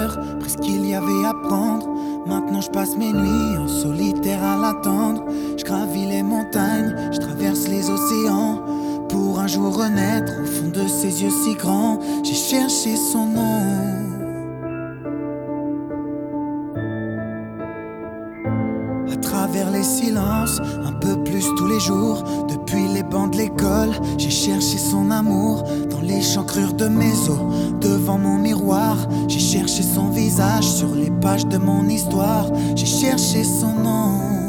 cœur, presque qu'il y avait à prendre. Maintenant je passe mes nuits en solitaire à l'attendre. Je gravis les montagnes, je traverse les océans, pour un jour renaître au fond de ses yeux si grands. J'ai cherché son nom. À travers les silences, un peu plus tous les jours. Depuis les bancs de l'école, j'ai cherché son amour. Dans les chancrures de mes os, devant mon miroir, j'ai cherché son visage sur les pages de mon histoire. J'ai cherché son nom.